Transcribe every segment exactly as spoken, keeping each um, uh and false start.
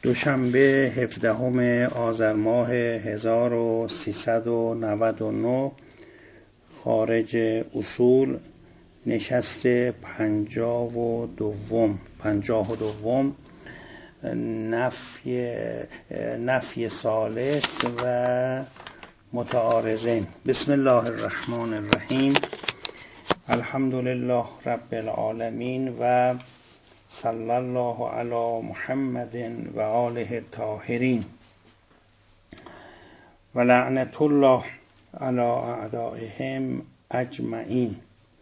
دوشنبه هفدهم آذر ماه هزار و سیصد و نود و نه خارج اصول نشست پنجاه و دوم پنجاه و دوم نفی نفی ثالث و متعارضین. بسم الله الرحمن الرحیم. الحمد لله رب العالمین و صلی الله علی محمد و آله الطاهرین و لعنت الله علی اعدائهم اجمعین.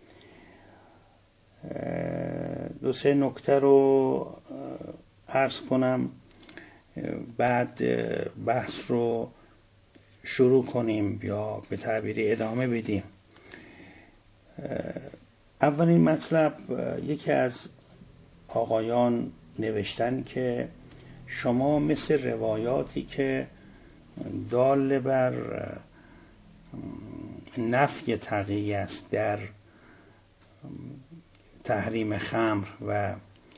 دو سه نکته رو عرض کنم، بعد بحث رو شروع کنیم یا به تعبیری ادامه بدیم. اولین مطلب، یکی از آقایان نوشتن که شما مثل روایاتی که دال بر نفی تقیه است در تحریم خمر و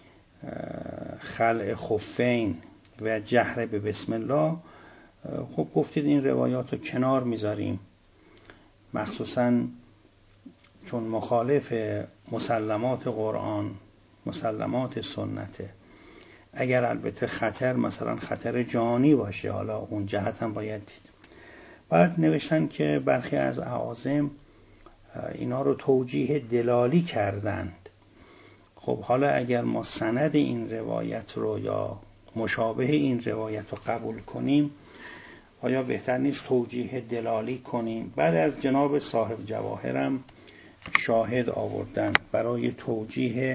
خلع خفین و جهر به بسم الله، خب گفتید این روایات رو کنار میذاریم، مخصوصا چون مخالف مسلمات قرآن، مسلمات سنته. اگر البته خطر مثلا خطر جانی باشه، حالا اون جهت هم باید دید. بعد نوشتن که برخی از اعاظم اینا رو توجیه دلالی کردند. خب حالا اگر ما سند این روایت رو یا مشابه این روایت رو قبول کنیم، آیا بهتر نیست توجیه دلالی کنیم؟ بعد از جناب صاحب جواهرم شاهد آوردن برای توجیه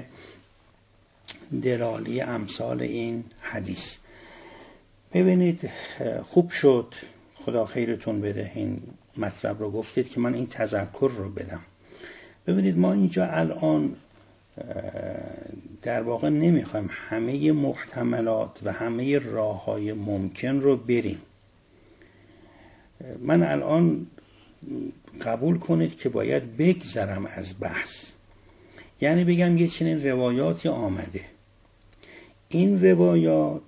دلالی امثال این حدیث. ببینید، خوب شد، خدا خیرتون بده، این مطلب رو گفتید که من این تذکر رو بدم. ببینید، ما اینجا الان در واقع نمیخوایم همه محتملات و همه راه‌های ممکن رو بریم. من الان قبول کنید که باید بگذرم از بحث، یعنی بگم یه چنین روایاتی آمده، این روایات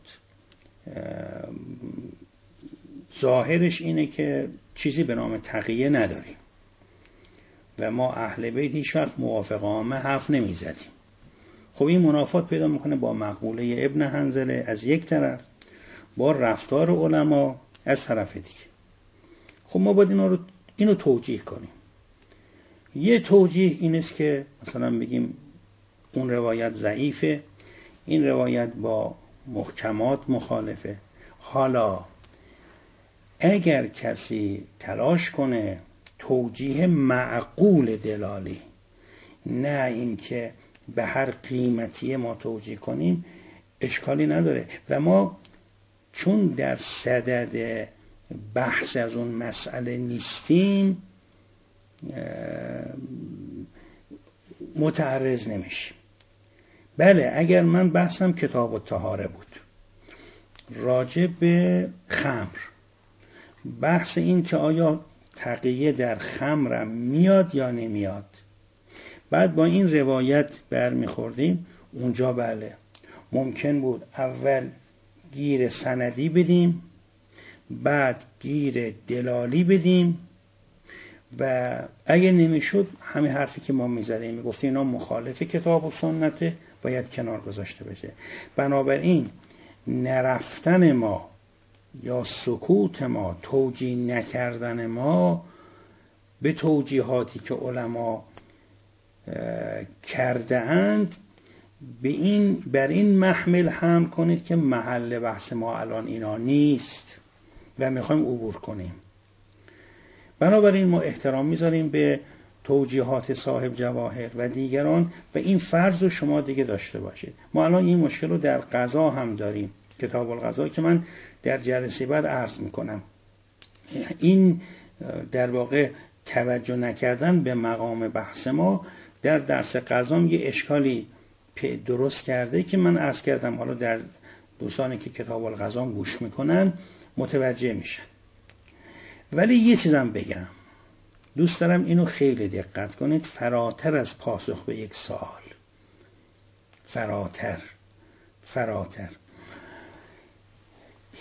ظاهرش اینه که چیزی به نام تقیه نداریم و ما اهل بیت هیچ وقت موافق عامه حرف نمی زدیم. خب این منافات پیدا میکنه با مقوله ابن حنظله از یک طرف، با رفتار علما از طرف دیگه. خب ما باید اینا رو اینو توجیه کنیم. یه توجیه این است که مثلا بگیم اون روایت ضعیفه، این روایت با محکمات مخالفه. حالا اگر کسی تلاش کنه توجیه معقول دلالی، نه اینکه به هر قیمتی ما توجیه کنیم، اشکالی نداره. و ما چون در صدد بحث از اون مسئله نیستیم، متعرض نمیشیم. بله، اگر من بحثم کتاب الطهاره بود راجع به خمر، بحث این که آیا تقیه در خمرم میاد یا نمیاد، بعد با این روایت برمیخوردیم، اونجا بله ممکن بود اول گیر سندی بدیم، بعد گیر دلالی بدیم، و اگه نمیشد همین حرفی که ما میزدیم، میگفتیم اینا مخالف کتاب و سنته، باید کنار گذاشته بشه. بنابراین نرفتن ما یا سکوت ما، توجیه نکردن ما به توجیهاتی که علما کرده اند، به این بر این محمل حمل کنید که محل بحث ما الان اینا نیست و میخوایم عبور کنیم. بنابراین ما احترام میذاریم به توجیهات صاحب جواهر و دیگران و این فرض رو شما دیگه داشته باشید. ما الان این مشکل رو در قضا هم داریم، کتاب القضا که من در جلسه بعد عرض میکنم. این در واقع توجه نکردن به مقام بحث ما در درس قضا یه اشکالی درست کرده که من عرض کردم، حالا در دوستانی که کتاب القضا گوش میکنن متوجه میشن. ولی یه چیزم بگم، دوست دارم اینو خیلی دقت کنید، فراتر از پاسخ به یک سوال، فراتر فراتر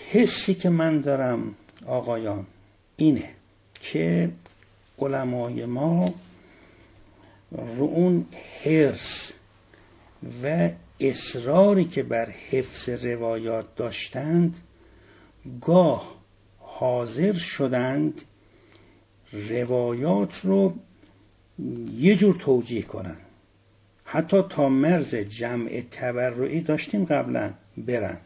حسی که من دارم آقایان اینه که علمای ما رو اون حرص و اصراری که بر حفظ روایات داشتند گاه حاضر شدند روایات رو یه جور توجیه کنن، حتی تا مرز جمع تبرعی داشتیم قبلا برند.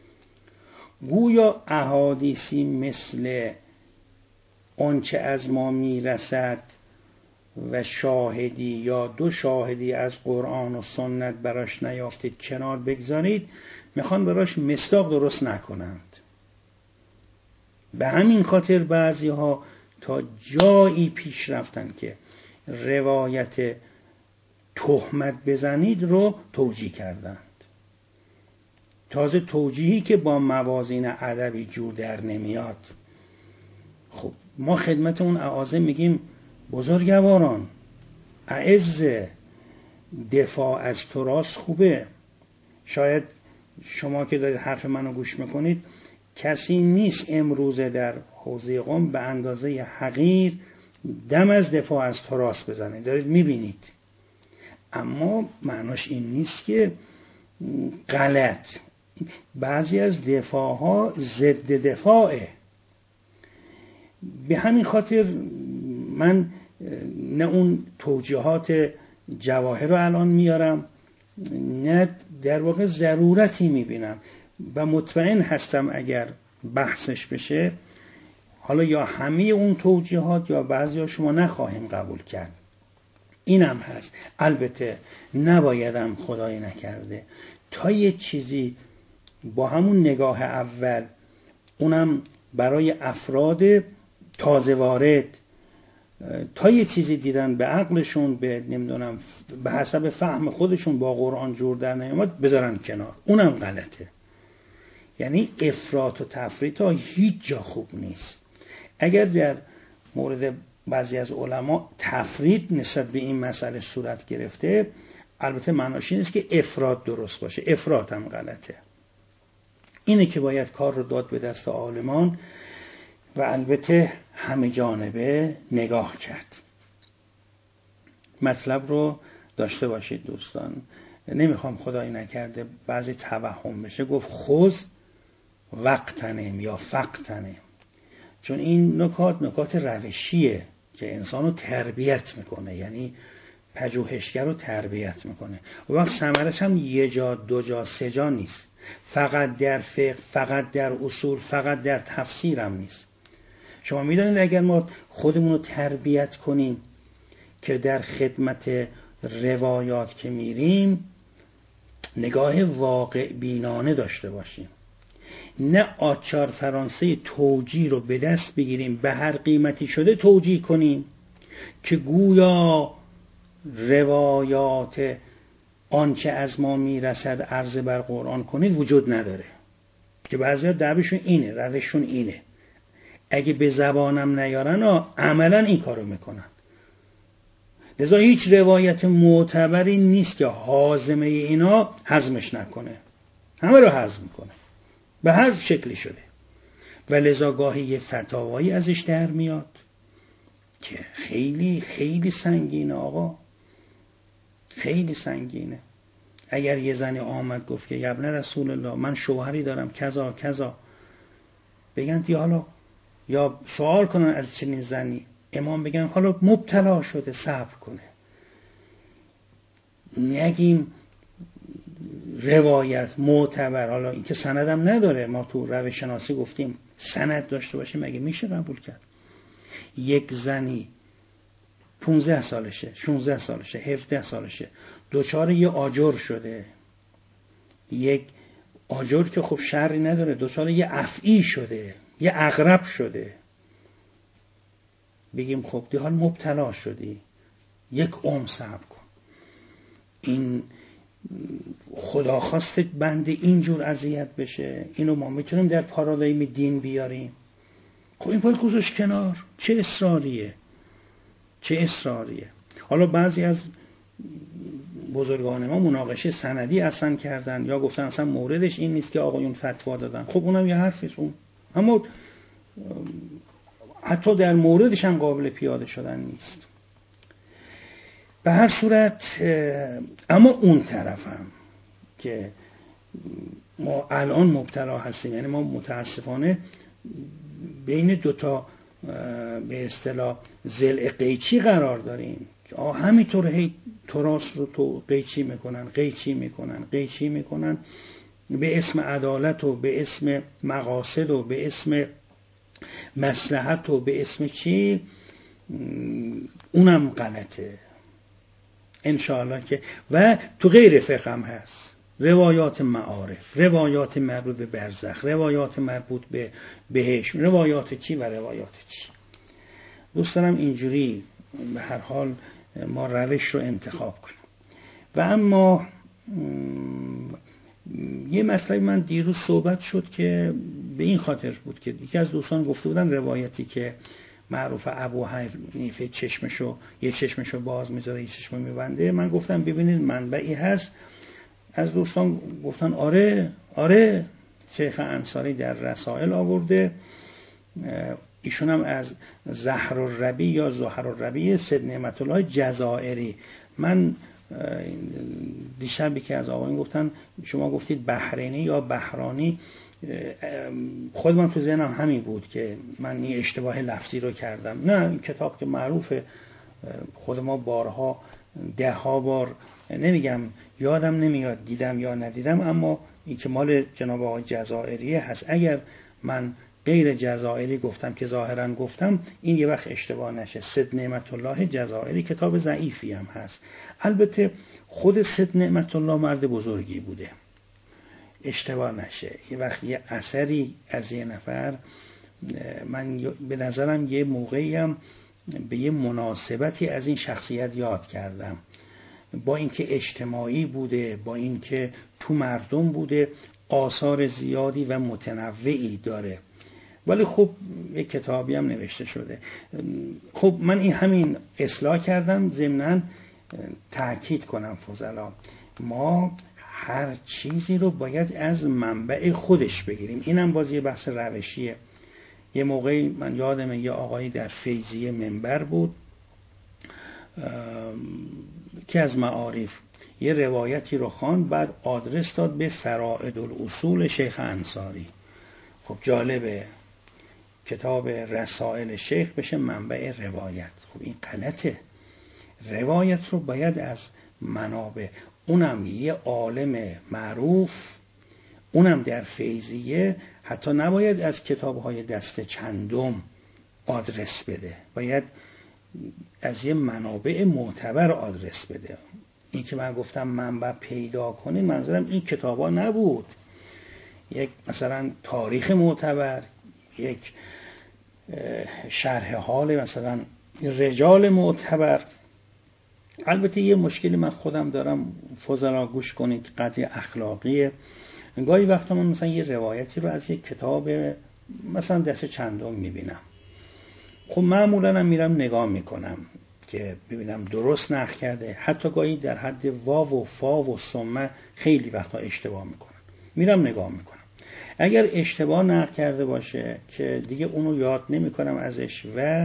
گویا احادیثی مثل آنچه از ما میرسد و شاهدی یا دو شاهدی از قرآن و سنت براش نیافتید کنار بگذارید، میخوان براش مصداق درست نکنند. به همین خاطر بعضی ها تا جایی پیش رفتن که روایت تهمت بزنید رو توجیه کردند. تازه توجیهی که با موازین ادبی جور در نمیاد. خب ما خدمت اون اعاظم میگیم بزرگواران اعز دفاع از تراث خوبه. شاید شما که دارید حرف منو گوش میکنید کسی نیست امروزه در حوزه قم به اندازه حقیر دم از دفاع از تراث بزنه، دارید میبینید. اما معناش این نیست که غلط. بعضی از دفاع ها ضد دفاعه. به همین خاطر من نه اون توجیهات جواهر رو الان میارم، نه در واقع ضرورتی میبینم و مطمئن هستم اگر بحثش بشه حالا یا همه اون توجیهات یا بعضی ها شما نخواهیم قبول کرد. اینم هست. البته نبایدم خدای نکرده تا یه چیزی با همون نگاه اول، اونم برای افراد تازه وارد، تا یه چیزی دیدن به عقلشون، به نمیدونم به حسب فهم خودشون با قرآن جور در نیامد بذارن کنار، اونم غلطه. یعنی افراط و تفریط ها هیچ جا خوب نیست. اگر در مورد بعضی از علما تفریط نسبت به این مسئله صورت گرفته، البته معناش این نیست که افراط درست باشه، افراط هم غلطه. اینه که باید کار رو داد به دست عالمان و البته همه جانبه نگاه کرد. مطلب رو داشته باشید دوستان. نمیخوام خدایی نکرده بعضی توهم بشه گفت خذ وقتنم یا فقتنم، چون این نکات نکات روشیه که انسان رو تربیت میکنه، یعنی پژوهشگر رو تربیت میکنه. و وقت ثمرش هم یه جا دو جا سه جا نیست، فقط در فقه، فقط در اصول، فقط در تفسیر هم نیست. شما میدونید اگر ما خودمون رو تربیت کنیم که در خدمت روایات که میریم نگاه واقع بینانه داشته باشیم، نه آچار فرانسه توجیه رو به دست بگیریم به هر قیمتی شده توجیه کنیم که گویا روایات آنچه از ما میرسد عرض بر قرآن کنید وجود نداره، که بعضی‌ها دعویشون اینه، روششون اینه. اگه به زبانم نیارن عملا این کارو میکنن. لذا هیچ روایت معتبری نیست که هاضمه اینا هضمش نکنه، همه رو هضم کنه به هر شکلی شده. و لذا گاهی یه فتاوایی ازش در میاد که خیلی خیلی سنگینه آقا، خیلی سنگینه. اگر یه زنی آمد گفت که ابن رسول الله من شوهری دارم کذا کذا، بگن دی حالا یا سوال کنن از چنین زنی، امام بگن حالا مبتلا شده صبر کنه. نگیم روایت معتبر، حالا این که سندم نداره، ما تو روش شناسی گفتیم سند داشته باشه مگه میشه قبول کرد؟ یک زنی پونزده سالشه، شونزده سالشه، هفده سالشه دوچار یه آجر شده، یک آجر که خب شرعی نداره، دوچار یه افعی شده، یه عقرب شده، بگیم خب دی حال مبتلا شدی یک عمر صبر کن. این خدا خواست بنده اینجور اذیت بشه؟ اینو ما میتونیم در پارادایم دین بیاریم؟ خب این باید گذاشت کنار. چه اصراریه چه اصراریه. حالا بعضی از بزرگان ما مناقشه سندی اصلا کردن یا گفتن اصلا موردش این نیست که آقایون فتوا دادن. خب اونم یه حرفیست اون، اما حتی در موردش هم قابل پیاده شدن نیست. به هر صورت اما اون طرفم که ما الان مبتلا هستیم، یعنی ما متاسفانه بین دوتا به اصطلاح ضلع قیچی قرار داریم که آه همینطور هی تراس رو تو قیچی میکنن قیچی میکنن قیچی میکنن به اسم عدالت و به اسم مقاصد و به اسم مصلحت و به اسم چی، اونم غلطه انشاءالله که. و تو غیر فقه هم هست، روایات معارف، روایات مربوط به برزخ، روایات مربوط به بهشت، روایات چی و روایات چی. دوست دارم اینجوری به هر حال ما روش رو انتخاب کنیم. و اما یه مسئله من دیروز صحبت شد که به این خاطر بود که یکی از دوستان گفته بودن روایتی که معروف ابو حنیفه چشمشو یه چشمشو باز میذاره یه چشمو میبنده، من گفتم ببینید منبعی هست. از دوستان گفتن آره آره شیخ انصاری در رسائل آورده، ایشون هم از زهر الربی یا زهر الربی سید نعمت الله جزائری. من دیشب که از آقایون گفتن شما گفتید بحرینی یا بحرانی، خود من تو ذهنم همین بود که من این اشتباه لفظی رو کردم. نه، این کتاب که معروفه، خود ما بارها ده ها بار، نمیگم یادم نمیاد دیدم یا ندیدم، اما این که مال جناب آقای جزائریه هست. اگر من غیر جزائری گفتم که ظاهرا گفتم، این یه وقت اشتباه نشه. سید نعمت الله جزائری کتاب ضعیفی هم هست. البته خود سید نعمت الله مرد بزرگی بوده، اشتباه نشه. یه وقت یه اثری از یه نفر، من به نظرم یه موقعی هم به یه مناسبتی از این شخصیت یاد کردم، با اینکه اجتماعی بوده، با اینکه تو مردم بوده، آثار زیادی و متنوعی داره، ولی خب یک کتابی هم نوشته شده. خب من این همین اصلاح کردم، ضمناً تأکید کنم فضلا، ما هر چیزی رو باید از منبع خودش بگیریم. اینم باز یه بحث روشیه. یه موقعی من یادمه یه آقایی در فیضیه منبر بود که از معارف یه روایتی رو خواند، بعد آدرس داد به فرائد الاصول شیخ انصاری. خب جالبه کتاب رسائل شیخ بشه منبع روایت. خب این غلطه. روایت رو باید از منابع، اونم یه عالم معروف، اونم در فیضیه، حتی نباید از کتاب‌های دست چندم آدرس بده، باید از یه منابع معتبر آدرس بده. این که من گفتم منبع پیدا کنید، منظورم این کتابا نبود، یک مثلا تاریخ معتبر، یک شرح حال مثلا رجال معتبر. البته یه مشکلی من خودم دارم، فضلا گوش کنید، قضیه اخلاقیه. گاهی وقتا من مثلا یه روایتی رو از یک کتاب مثلا دست چندم میبینم، خب معمولا هم میرم نگاه میکنم که ببینم درست نقل کرده. حتی گاهی در حد واو و فا و ثمه خیلی وقتا اشتباه میکنن، میرم نگاه میکنم. اگر اشتباه نقل کرده باشه که دیگه اونو یاد نمیکنم ازش و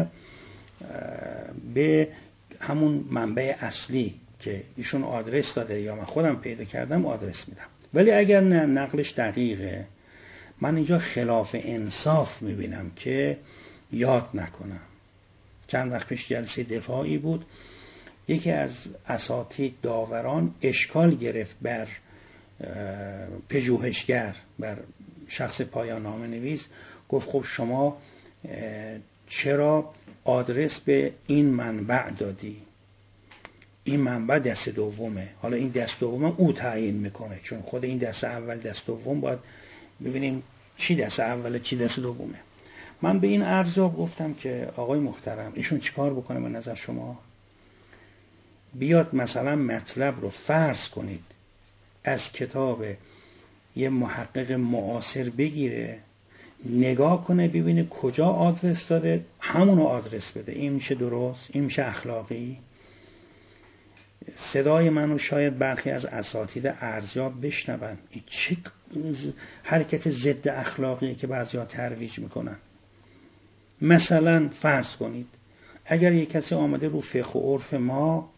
به همون منبع اصلی که ایشون آدرس داده یا من خودم پیدا کردم آدرس میدم. ولی اگر نه نقلش دقیقه، من اینجا خلاف انصاف میبینم که یاد نکنم. چند وقت پیش جلسه دفاعی بود، یکی از اساتید داوران اشکال گرفت بر پژوهشگر، بر شخص پایان نامه نویس، گفت خب شما چرا آدرس به این منبع دادی؟ این منبع دست دومه. حالا این دست دومه او تعیین میکنه، چون خود این دست اول دست دوم باید ببینیم چی دست اوله چی دست دومه. من به این عرضا گفتم که آقای محترم، ایشون چیکار بکنه به نظر شما؟ بیاد مثلا مطلب رو فرض کنید از کتاب یه محقق معاصر بگیره، نگاه کنه ببینه کجا آدرس داده، همونو آدرس بده. این میشه درست؟ این میشه اخلاقی؟ صدای منو شاید برخی از اساتید ارزیاب بشنون. این چه حرکت ضد اخلاقیه که بعضیا ترویج میکنن. مثلا فرض کنید اگر یک کسی آمده رو فقه و عرف ما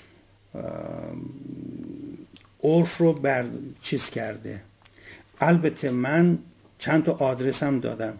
عرف رو بر چیز کرده، البته من چند تا آدرس هم دادم،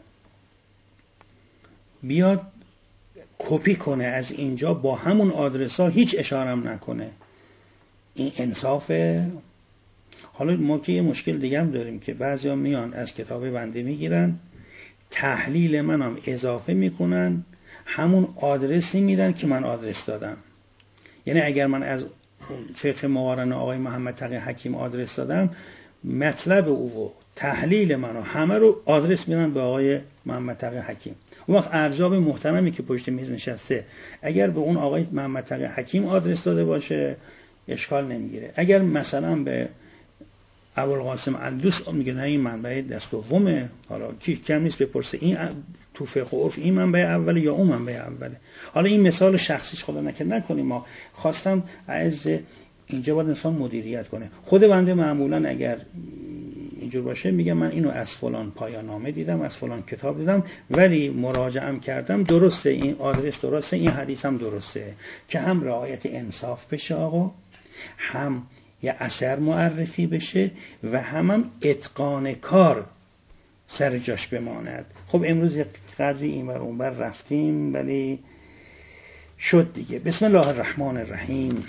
بیاد کپی کنه از اینجا با همون آدرس ها هیچ اشاره هم نکنه، این انصافه؟ حالا ما که یه مشکل دیگه هم داریم که بعضیا میان از کتاب بنده میگیرن، تحلیل منم اضافه میکنن، همون آدرسی میدن که من آدرس دادم. یعنی اگر من از فقه مقارنه آقای محمد تقی حکیم آدرس دادم، مطلب او و تحلیل منو همه رو آدرس میدن به آقای محمد تقی حکیم. اون وقت ارزیاب محترمی که پشت میز نشسته اگر به اون آقای محمد تقی حکیم آدرس داده باشه اشکال نمیگیره. اگر مثلا به ابوالقاسم الدوس میگه نه این منبع دست دومه، حالا کی کم نیست بپرسه این تو فقه و عرف این منبع اوله یا اون منبع اوله. حالا این مثال شخصیش خدا نکنه نکنیم، ما خواستم از اینجا باید انسان مدیریت کنه. خود بنده معمولا اگر اینجور باشه میگم من اینو از فلان پایان نامه دیدم، از فلان کتاب دیدم، ولی مراجعه کردم درسته، این آدرس درسته، این حدیث هم درسته، که هم رعایت انصاف بشه آقا، هم یه اثر معرفی بشه و هم, هم اتقان کار سر جاش بماند. خب امروز یک قدری این بر اون بر رفتیم ولی شد دیگه. بسم الله الرحمن الرحیم.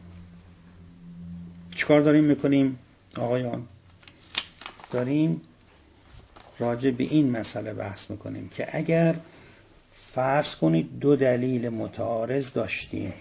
چیکار داریم میکنیم آقایان؟ داریم راجع به این مسئله بحث میکنیم که اگر فرض کنید دو دلیل متعارض داشتیم،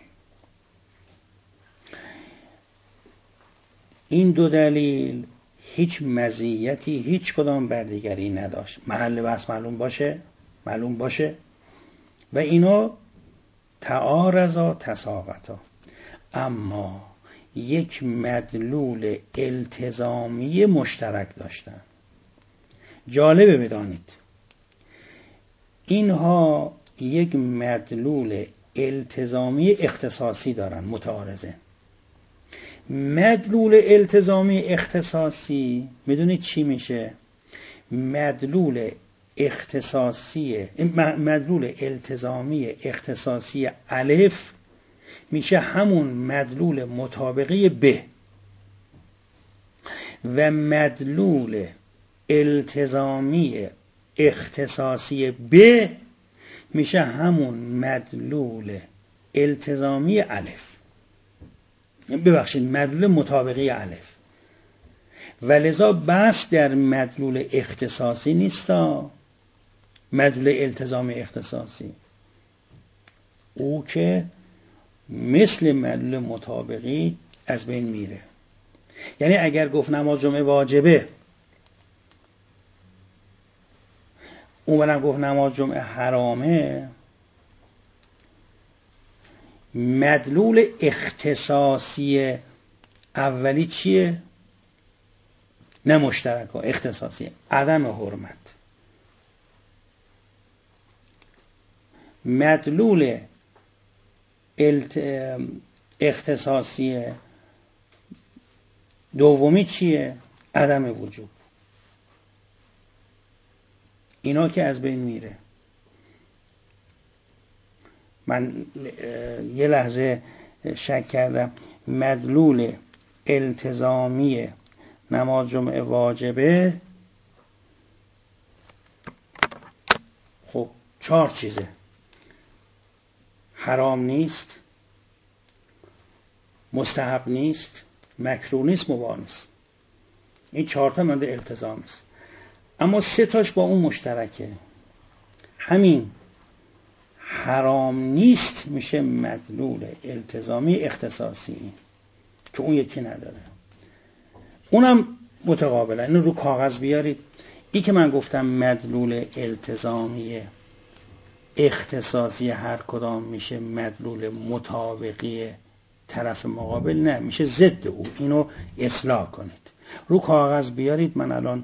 این دو دلیل هیچ مزیتی هیچ کدام بر دیگری نداشت، محل بحث معلوم باشه معلوم باشه و اینا تعارضا تساقطا، اما یک مدلول التزامی مشترک داشتن. جالبه بدانید اینها یک مدلول التزامی اختصاصی دارن، متعارضه. مدلول التزامی اختصاصی میدونید چی میشه؟ مدلول اختصاصی مدلول التزامی اختصاصی الف میشه همون مدلول مطابقی ب و مدلول التزامی اختصاصی ب میشه همون مدلول التزامی الف، ببخشید مدلول مطابقی الف. و لذا بحث در مدلول اختصاصی نیستا، مدلول التزامی اختصاصی او که مثل مدلول مطابقی از بین میره. یعنی اگر گفت نماز جمعه واجبه، اونم گفت نماز جمعه حرامه، مدلول اختصاصی اولی چیه؟ نه مشترک، اختصاصی، عدم حرمت. مدلول اختصاصی دومی چیه؟ عدم وجوب. اینا که از بین میره. من یه لحظه شک کردم، مدلول التزامی نماز جمعه واجبه خب چهار چیزه: حرام نیست، مستحب نیست، مکروه نیست، مباح نیست. این چهار تا مدلول التزامی است. اما سه تاش با اون مشترکه. همین حرام نیست میشه مدلول التزامی اختصاصی که اون یکی نداره. اونم متقابله. اینو رو کاغذ بیارید. این که من گفتم مدلول التزامی اختصاصی هر کدام میشه مدلول مطابقی طرف مقابل، نه، میشه ضد او. اینو اصلاح کنید. رو کاغذ بیارید. من الان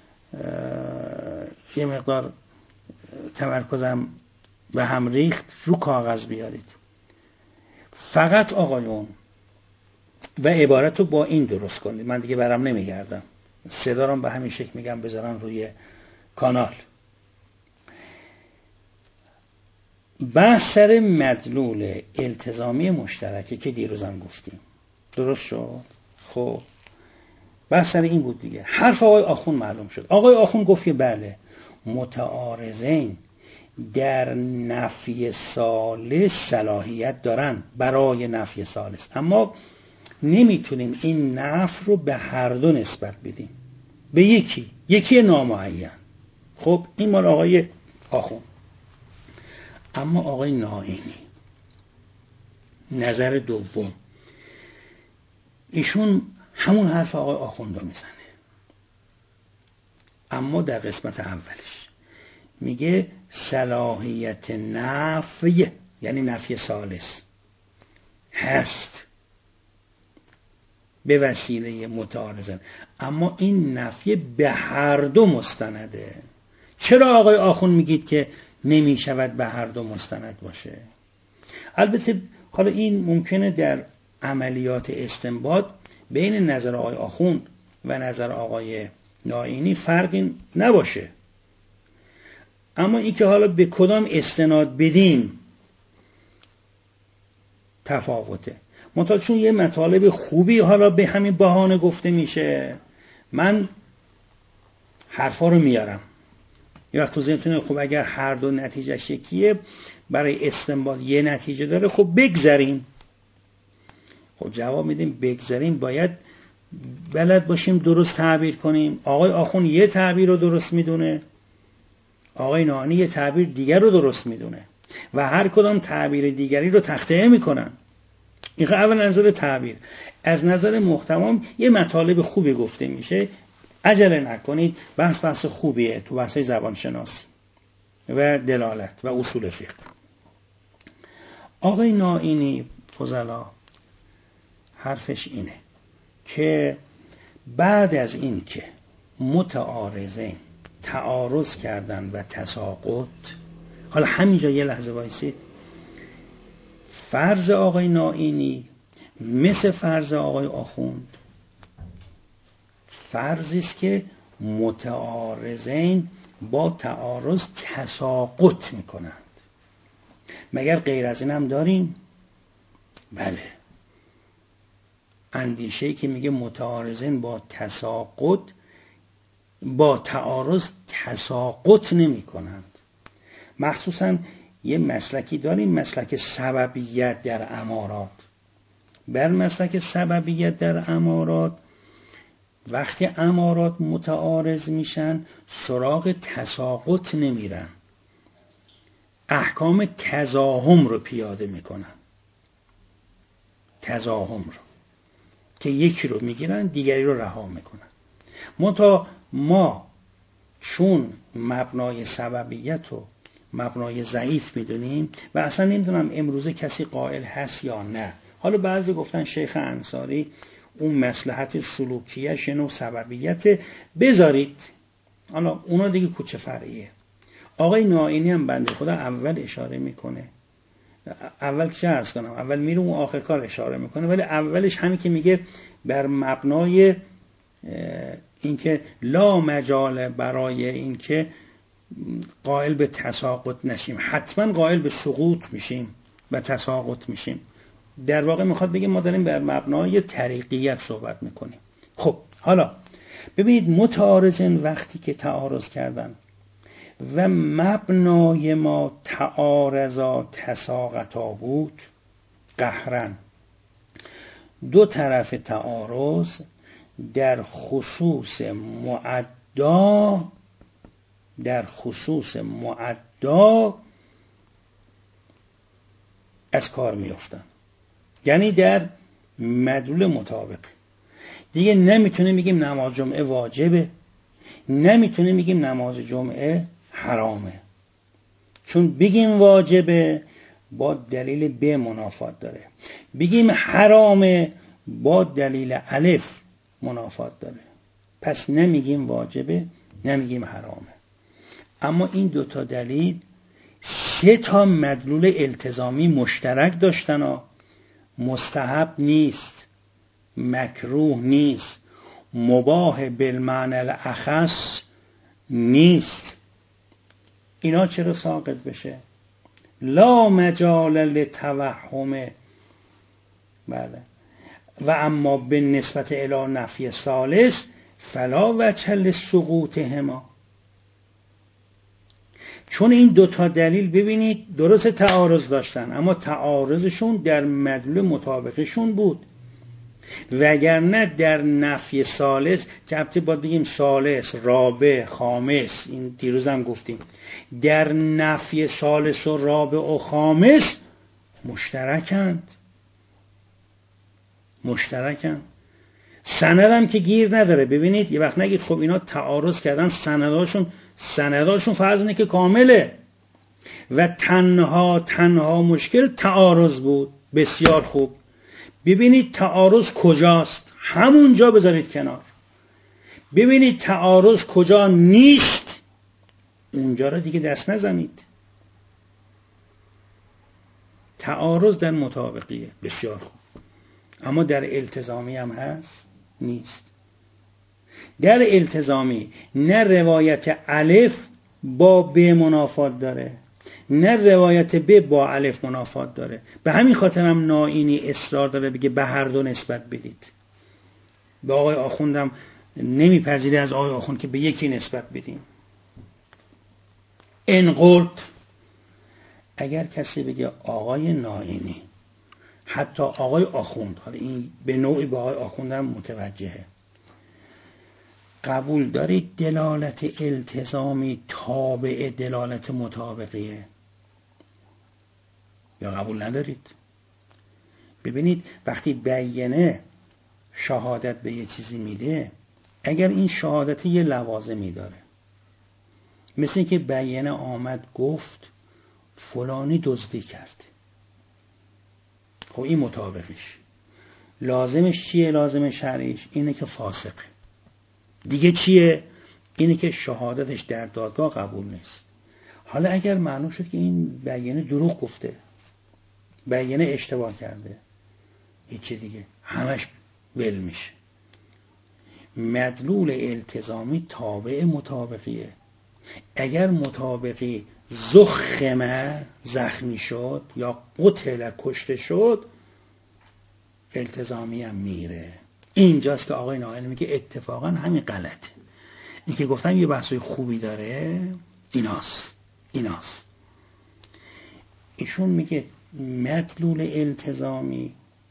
یه مقدار تمرکزم به هم ریخت. رو کاغذ بیارید. فقط آقایون و عبارت رو با این درست کنید. من دیگه برام نمیگردم، صدا رو به همین شکل میگم بذارن روی کانال. بحث سر مدلول التزامی مشترکه که دیروزم گفتیم، درست شد؟ خب بحث سر این بود دیگه. حرف آقای آخون معلوم شد. آقای آخون گفت که بله متعارضین در نفی ثالث صلاحیت دارن برای نفی ثالث، اما نمیتونیم این نفی رو به هر دو نسبت بدیم، به یکی یکی نامعین. خب این مال آقای آخون. اما آقای نائینی نظر دوم، ایشون همون حرف آقای آخوند رو میزنه، اما در قسمت اولش میگه صلاحیت نفی، یعنی نفی ثالث هست به وسیله متعارضین، اما این نفی به هر دو مستنده. چرا آقای آخوند میگید که نمی شود به هر دو مستند باشه؟ البته حالا این ممکنه در عملیات استنباط بین نظر آقای آخوند و نظر آقای نائینی فرقی نباشه، اما این که حالا به کدام استناد بدیم تفاوته. منتها چون یه مطالب خوبی حالا به همین بهانه گفته میشه، من حرفا رو میارم. یه وقت تو ذهنتونه خب اگر هر دو نتیجهش یکیه، برای استنباط یه نتیجه داره، خب بگذاریم. خب جواب میدیم بگذاریم باید بلد باشیم درست تعبیر کنیم. آقای آخوند یه تعبیر رو درست میدونه، آقای نائینی یه تعبیر دیگر رو درست میدونه و هر کدام تعبیر دیگری رو تخطئه میکنن. این اول نظر تعبیر. از نظر محتوا یه مطالب خوبی گفته میشه، عجله نکنید، بحث بحث خوبیه تو بحث زبان شناسی و دلالت و اصول فقه. آقای نائینی فضلا حرفش اینه که بعد از این که متعارضین تعارض کردن و تساقط، حالا همینجا یه لحظه وایسید، فرض آقای نائینی مثل فرض آقای آخوند فرضی است که متعارضین با تعارض تساقط میکنند. مگر غیر از این هم داریم؟ بله. اندیشه‌ای که میگه متعارضین با تساقط با تعارض تساقط نمی کنند. مخصوصا یه مسلکی داریم، مسلک سببیت در امارات. بر مسلک سببیت در امارات وقتی امارات متعارض میشن سراغ تساقط نمیرن، احکام تزاحم رو پیاده میکنن. تزاحم رو که یکی رو میگیرن دیگری رو رها میکنن. منتها ما چون مبنای سببیت رو مبنای ضعیف میدونیم و اصلا نمیدونم امروزه کسی قائل هست یا نه. حالا بعضی گفتن شیخ انصاری اون مصلحت سلوکیه شنو سببیت بذارید، حالا اونا دیگه کوچه فرعیه. آقای نائینی هم بنده خدا اول اشاره میکنه، اول چه عرض کنم، اول میره اون آخر کار اشاره میکنه، ولی اولش همین که میگه بر مبنای اینکه لا مجال برای اینکه قائل به تساقط نشیم، حتما قائل به سقوط میشیم و تساقط میشیم. در واقع میخواد بگه ما داریم بر مبنای طریقیت صحبت میکنیم. خب حالا ببینید متعارضین وقتی که تعارض کردن و مبنای ما تعارضا تساقطا بود، قهرن دو طرف تعارض در خصوص معدا در خصوص معدا از کار میافتن، یعنی در مدلول مطابق. دیگه نمیتونه میگیم نماز جمعه واجبه، نمیتونه میگیم نماز جمعه حرامه، چون بگیم واجبه با دلیل ب منافات داره، بگیم حرامه با دلیل الف منافات داره. پس نمیگیم واجبه نمیگیم حرامه. اما این دوتا دلیل سه تا مدلول التزامی مشترک داشتن و مستحب نیست. مکروه نیست، مباح بالمعنی الاخص نیست. اینا چرا ساقط بشه؟ لا مجال لتوهم. بله. و اما به نسبت الی نفی ثالث فلا وجه لسقوطهما. چون این دوتا دلیل ببینید درست تعارض داشتن، اما تعارضشون در مدلول مطابقشون بود، وگرنه در نفی ثالث که البته باید بگیم ثالث، رابع، خامس، این دیروز هم گفتیم، در نفی ثالث و رابع و خامس مشترکند مشترکند سندم که گیر نداره. ببینید یه وقت نگید خب اینا تعارض کردن، سنداشون سنداشون فرض اینه که کامله و تنها تنها مشکل تعارض بود. بسیار خوب، ببینید تعارض کجاست، همونجا بذارید کنار. ببینید تعارض کجا نیست، اونجا را دیگه دست نزنید. تعارض در مطابقیه، بسیار خوب، اما در التزامی هم هست؟ نیست. در التزامی نه روایت الف با ب منافات داره، نه روایت ب با الف منافات داره. به همین خاطر هم نائینی اصرار داره بگه به هر دو نسبت بدید. به آقای آخوندم نمیپذیره از آقای آخوند که به یکی نسبت بدیم. ان قلت، اگر کسی بگه آقای نائینی، حتی آقای آخوند، حالا این به نوعی به آقای آخوندم متوجهه، قبول دارید دلالت التزامی تابع دلالت مطابقیه یا قبول ندارید؟ ببینید وقتی بیانه شهادت به یه چیزی میده، اگر این شهادت یه لوازمی داره، مثل اینکه بیانه آمد گفت فلانی دزدی کرد، خب این مطابقش. لازمش چیه؟ لازم شرعیش اینه که فاسقه. دیگه چیه؟ اینه که شهادتش در دادگاه قبول نیست. حالا اگر معلوم شد که این بیانه دروغ گفته، بیانه اشتباه کرده، هیچی دیگه همش ول میشه. مدلول التزامی تابع مطابقیه. اگر مطابقی زخمه، زخمی شد یا قتل، کشته شد، التزامی هم میره. اینجاست که آقای نائینی میگه اتفاقا همین غلطه. این که گفتم یه بحثای خوبی داره، ایناست ایناست ایشون میگه مدلول التزامی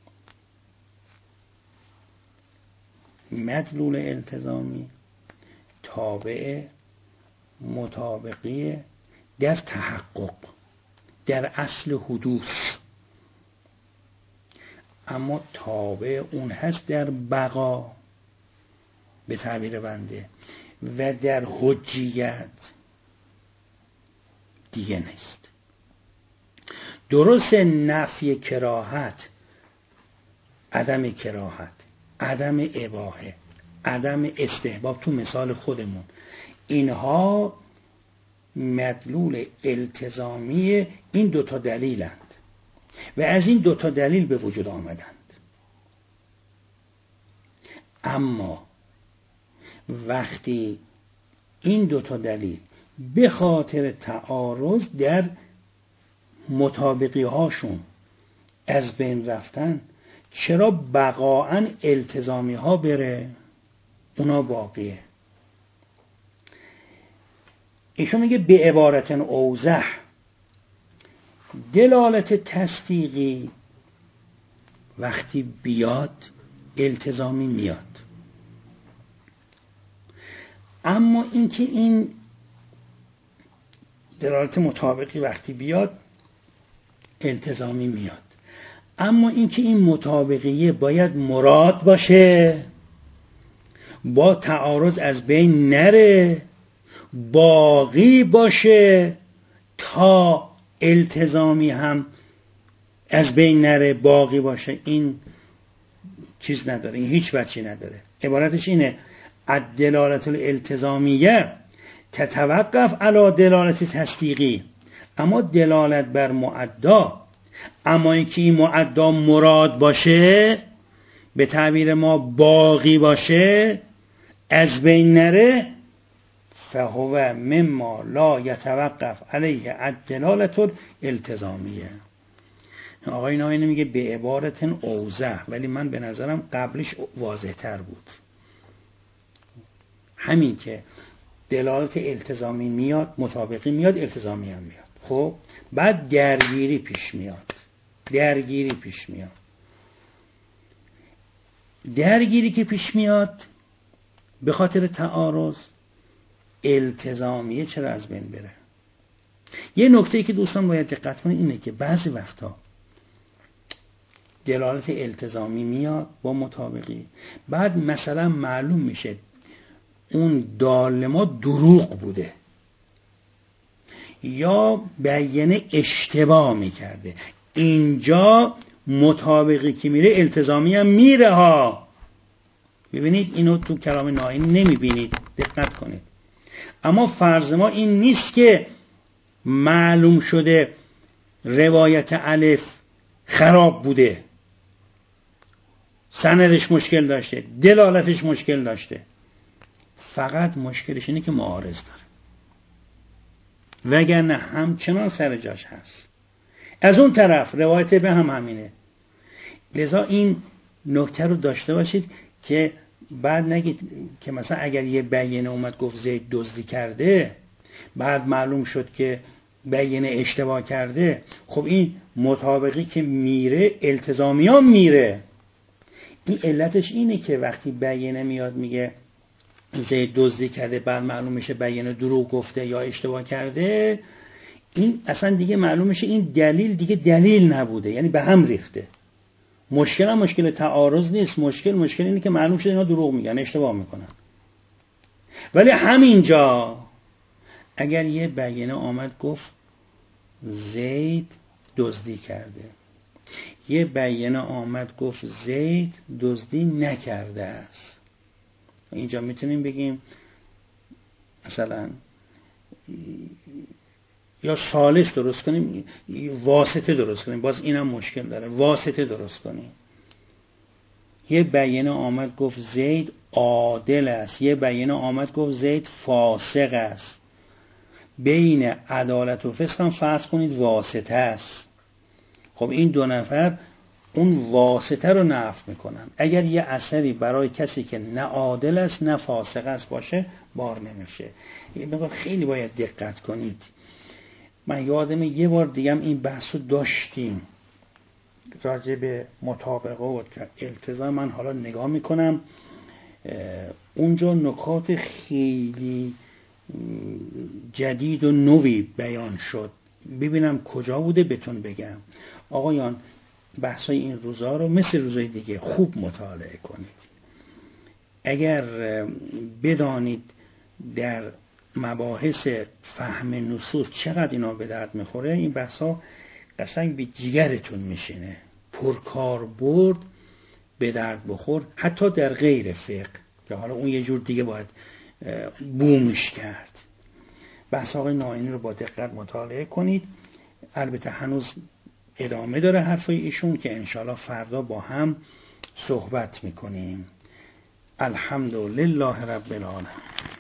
مدلول التزامی تابع مطابقی در تحقق، در اصل حدوث، اما تابع اون هست در بقا به تعبیر بنده و در حجیت دیگه نیست. درست نفی کراهت، عدم کراهت، عدم اباحه، عدم استحباب تو مثال خودمون، اینها مدلول التزامی این دوتا دلیلند و از این دوتا دلیل به وجود آمدند. اما وقتی این دوتا دلیل به خاطر تعارض در مطابقی هاشون از بین رفتن، چرا بقاعاً التزامی ها بره؟ اونا باقیه. ایشون میگه به عبارت اوضح، دلالت تصدیقی وقتی بیاد التزامی میاد، اما اینکه این دلالت مطابقی وقتی بیاد التزامی میاد، اما اینکه این مطابقیه باید مراد باشه، با تعارض از بین نره، باقی باشه تا التزامی هم از بین نره، باقی باشه، این چیز نداره، این هیچ بچی نداره. عبارتش اینه: الدلالت الالتزامیه تتوقف علی دلالت تصدیقی، اما دلالت بر معدا، اما اینکه این معدا مراد باشه به تعبیر ما باقی باشه، از بین نره، فهو مما لا یتوقف علیه الدلالة الالتزامیه. آقای ناینی میگه به عبارت اوضح، ولی من به نظرم قبلش واضح تر بود. همین که دلالت التزامی میاد، مطابقی میاد، التزامی هم میاد. خب بعد درگیری پیش میاد. درگیری پیش میاد. درگیری که پیش میاد به خاطر تعارض، التزامیه چرا از بین بره؟ یه نکته‌ای که دوستان باید دقت کنید اینه که بعضی وقتا دلالت التزامی میاد با مطابقی، بعد مثلا معلوم میشه اون دال ما دروغ بوده یا بیانه اشتباه میکرده. اینجا مطابقی که میره التزامی هم میره ها. ببینید اینو تو کلام ناینی نمیبینید، دقت کنید. اما فرض ما این نیست که معلوم شده روایت الف خراب بوده، سندش مشکل داشته، دلالتش مشکل داشته، فقط مشکلش اینه که معارض داره، وگرنه همچنان سر جاش هست. از اون طرف روایت به هم همینه. لذا این نکته رو داشته باشید که بعد نگید که مثلا اگر یه بیانه اومد گفت زید دزدی کرده، بعد معلوم شد که بیانه اشتباه کرده، خب این مطابقی که میره التزامی هم میره. این علتش اینه که وقتی بیانه میاد میگه زید دزدی کرده، بعد معلوم میشه بیانه دروغ گفته یا اشتباه کرده، این اصلا دیگه معلوم میشه این دلیل دیگه دلیل نبوده، یعنی به هم ریخته. مشکل هم مشکل تعارض نیست، مشکل مشکل اینه که معلوم شده اینا دروغ میگن، اشتباه میکنن. ولی همینجا اگر یه بیانه آمد گفت زید دزدی کرده، یه بیانه آمد گفت زید دزدی نکرده است، اینجا میتونیم بگیم مثلا یا ثالث درست کنیم، واسطه درست کنیم، باز اینم مشکل داره، واسطه درست کنیم. یه بیانه آمد گفت زید عادل است، یه بیانه آمد گفت زید فاسق است، بین عدالت و فسق هم فرض کنید واسطه است. خب این دو نفر اون واسطه رو نفی میکنن. اگر یه اثری برای کسی که نه عادل است نه فاسق است باشه بار نمیشه. یه مقدار خیلی باید دقت کنید. من یادم یه بار دیگه هم این بحث رو داشتیم راجع به مطابقه و التزام. من حالا نگاه میکنم اونجا نکات خیلی جدید و نوی بیان شد، ببینم کجا بوده بهتون بگم. آقایان بحثای این روزا رو مثل روزای دیگه خوب مطالعه کنید. اگر بدانید در مباحث فهم نصوص چقدر اینا به درد میخوره، این بحثا قشنگ به جیگرتون میشینه، پرکار برد، به درد بخور، حتی در غیر فقه که حالا اون یه جور دیگه باید بومش کرد. بحث آقای ناینی رو با دقت مطالعه کنید. البته هنوز ادامه داره حرفای ایشون که انشاءالله فردا با هم صحبت میکنیم. الحمدلله رب العالمین.